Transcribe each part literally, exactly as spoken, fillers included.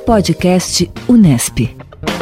Podcast Unesp.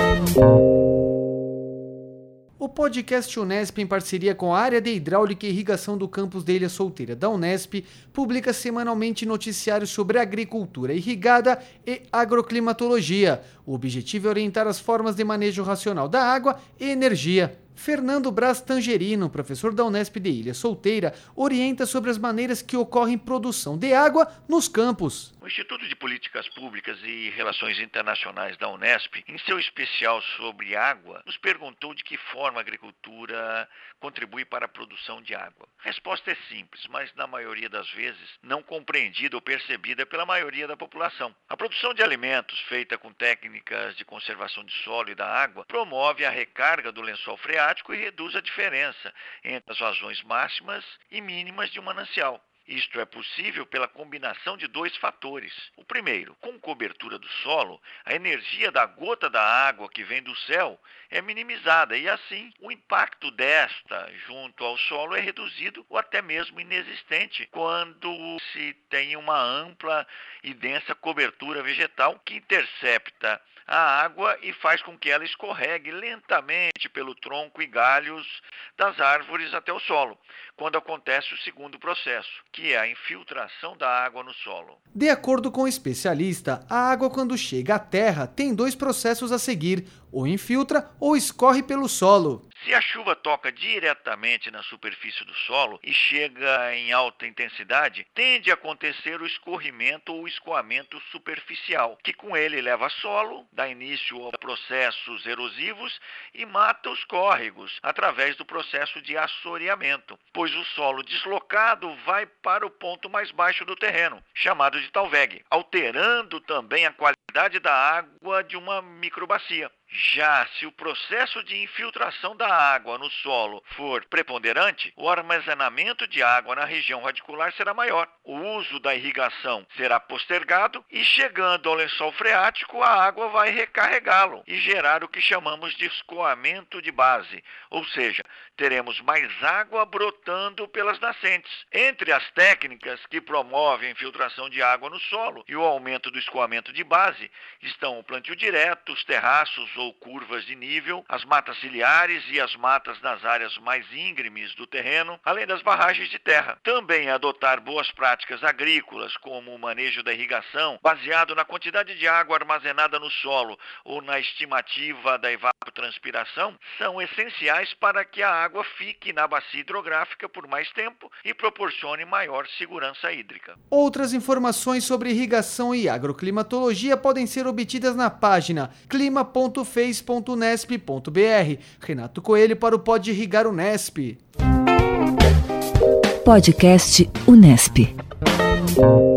O podcast Unesp, em parceria com a área de hidráulica e irrigação do campus de Ilha Solteira da Unesp, publica semanalmente noticiários sobre agricultura irrigada e agroclimatologia. O objetivo é orientar as formas de manejo racional da água e energia. Fernando Braz Tangerino, professor da Unesp de Ilha Solteira, orienta sobre as maneiras que ocorre produção de água nos campos. O Instituto de Políticas Públicas e Relações Internacionais da Unesp, em seu especial sobre água, nos perguntou de que forma a agricultura contribui para a produção de água. A resposta é simples, mas na maioria das vezes não compreendida ou percebida pela maioria da população. A produção de alimentos, feita com técnicas de conservação de solo e da água, promove a recarga do lençol freático e reduz a diferença entre as vazões máximas e mínimas de um manancial. Isto é possível pela combinação de dois fatores. O primeiro, com cobertura do solo, a energia da gota da água que vem do céu é minimizada e, assim, o impacto desta junto ao solo é reduzido ou até mesmo inexistente quando se tem uma ampla e densa cobertura vegetal que intercepta a água e faz com que ela escorregue lentamente pelo tronco e galhos das árvores até o solo, quando acontece o segundo processo, que é a infiltração da água no solo. De acordo com o especialista, a água, quando chega à terra, tem dois processos a seguir: ou infiltra ou escorre pelo solo. Se a chuva toca diretamente na superfície do solo e chega em alta intensidade, tende a acontecer o escorrimento ou escoamento superficial, que com ele leva solo, dá início a processos erosivos e mata os córregos através do processo de assoreamento, pois o solo deslocado vai para o ponto mais baixo do terreno, chamado de talvegue, alterando também a qualidade da água de uma microbacia. Já se o processo de infiltração da água no solo for preponderante, o armazenamento de água na região radicular será maior. O uso da irrigação será postergado e, chegando ao lençol freático, a água vai recarregá-lo e gerar o que chamamos de escoamento de base, ou seja, teremos mais água brotando pelas nascentes. Entre as técnicas que promovem a infiltração de água no solo e o aumento do escoamento de base estão o plantio direto, os terraços ou curvas de nível, as matas ciliares e as matas nas áreas mais íngremes do terreno, além das barragens de terra. Também adotar boas práticas agrícolas, como o manejo da irrigação, baseado na quantidade de água armazenada no solo ou na estimativa da evapotranspiração, são essenciais para que a água fique na bacia hidrográfica por mais tempo e proporcione maior segurança hídrica. Outras informações sobre irrigação e agroclimatologia podem ser obtidas na página clima ponto fez ponto unesp ponto br. Renato Coelho para o Pode Irrigar Unesp. Podcast Unesp.